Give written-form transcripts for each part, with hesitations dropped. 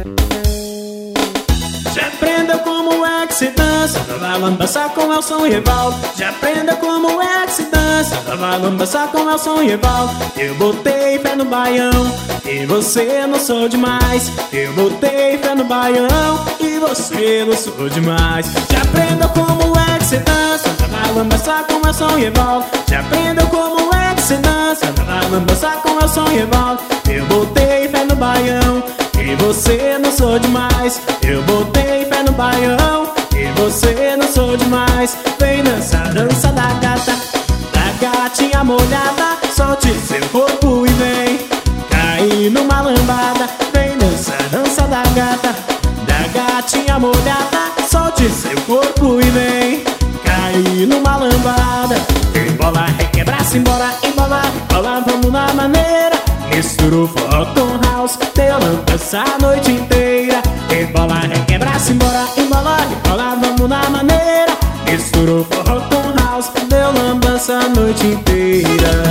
Já aprendeu como é que se dança, vai lambaçar com Elson e Evaldo. Já aprendeu como é que se dança, vai lambaçar com Elson e Evaldo. Eu botei fé no baião e você não sou demais. Eu botei fé no baião e você não sou demais. Já aprendeu como é que se dança, vai lambaçar com Elson e Evaldo. Já aprendeu como é que se dança, vai lambaçar com Elson e Evaldo. Eu botei fé no baião e você não sou demais. Eu botei fé no baião e você não sou demais. Vem dançar, dança da gata, da gatinha molhada. Solte seu corpo e vem cair numa lambada. Vem dançar, dança da gata, da gatinha molhada. Solte seu corpo e vem cair numa lambada. Embola, requebra, simbora, embola, embola, vamos na maneira. Mistura forró com house, deu lambança a noite inteira. Embola, requebra, simbora, embola, embola, vamos na maneira. Mistura forró com house, deu lambança a noite inteira.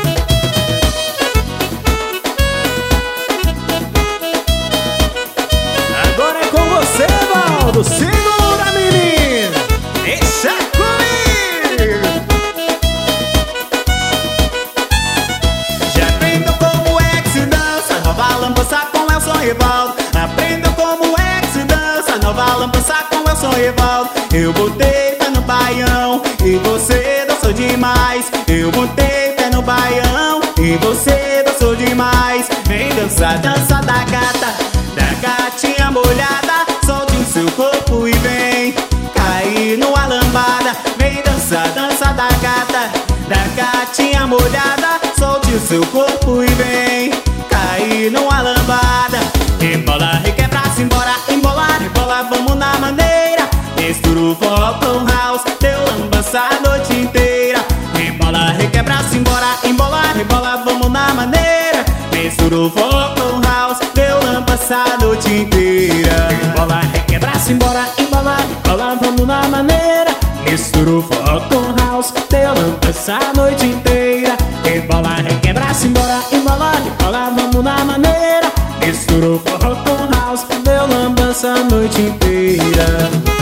Agora é com você, Valdo. Segura, menina, deixa comigo. Já aprendeu como é que se dança, nova lambança com Elson e Evaldo. Aprendeu como é que se dança, nova lambança com Elson e Evaldo. Eu botei fé no baião e você dançou demais. Eu botei fé no baião e você dançou demais. Vem dançar, dança da gata, da gatinha molhada. Solte o seu corpo e vem cair numa lambada. Vem dançar, dança da gata, da gatinha molhada. Solte o seu corpo e vem cair numa lambada. Embola, requebra, simbora, embola, rebola, vamos na maneira. Mistura o forró com house, deu lambança a noite inteira. Embola, requebra, simbora, embola, rebola, vamos na maneira. Mistura o forró com house, deu lambança a noite inteira. Embola, requebra, simbora, embola, rebola, vamos na maneira. Mistura o forró com house, deu lambança a noite inteira. Embola, requebra, simbora, embola, rebola, vamos na maneira. Mistura o forró com house, deu lambança a noite inteira.